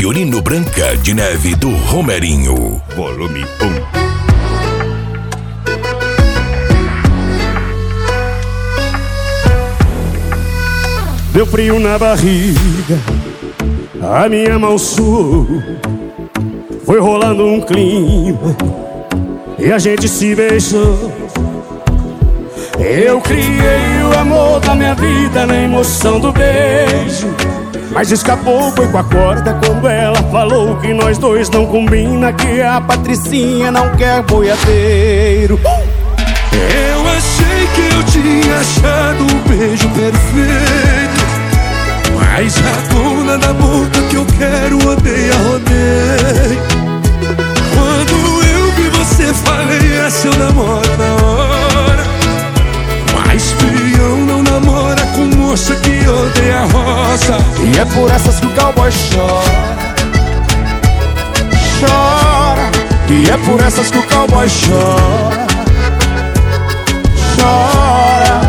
Fiorino Branca de Neve do Romerinho. Volume 1. Deu frio na barriga, a minha mão suou. Foi rolando um clima e a gente se beijou. Eu criei o amor da minha vida na emoção do beijo, mas escapou, foi com a corda quando ela falou que nós dois não combina, que a Patricinha não quer boiadeiro. Eu achei que eu tinha achado o beijo perfeito, mas a dona da boca que eu quero odeia, rodeio. Quando eu vi você, falei, essa eu namoro na hora. Mas peão não namora com moça que odeia a roça. E é por essas que o cowboy chora, chora. E é por essas que o cowboy chora, chora.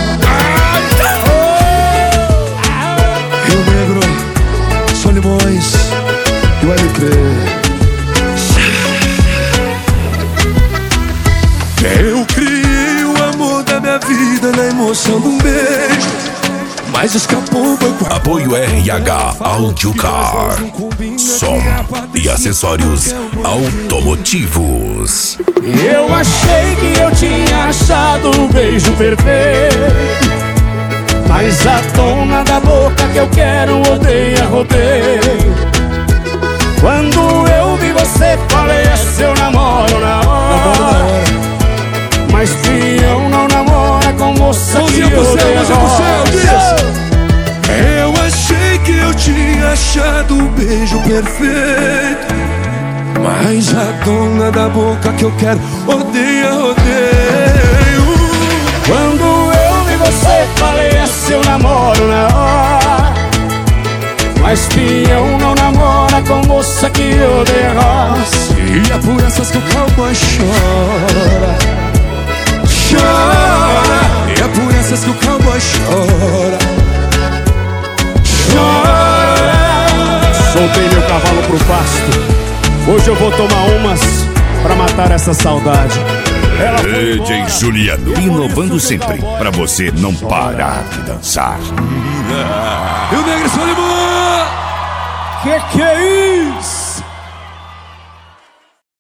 Rio Negro, Solimões e o LP. Eu criei o amor da minha vida na emoção de um beijo, mas escapou, foi com a... Apoio RH Audiocar, som e acessórios automotivos. Eu achei que eu tinha achado o beijo perfeito, mas a dona da boca que eu quero odeia, rodeio. Quando eu vi você, falei, é seu namoro na hora. Mas peão não namora com moça que odeia a roça. Eu achei que eu tinha achado o beijo perfeito, mas a dona da boca que eu quero odeia, rodeio. Quando eu vi você, falei, é seu namoro na hora. Mas peão não namora com moça que odeia a roça. E é por essas que o cowboy chora, chora. E é por essas que o cowboy chora, chora. Soltei meu cavalo pro pasto, hoje eu vou tomar umas pra matar essa saudade. DJ Juliano, inovando sempre pra você não parar de dançar. E o Negro Solimão. Que é isso?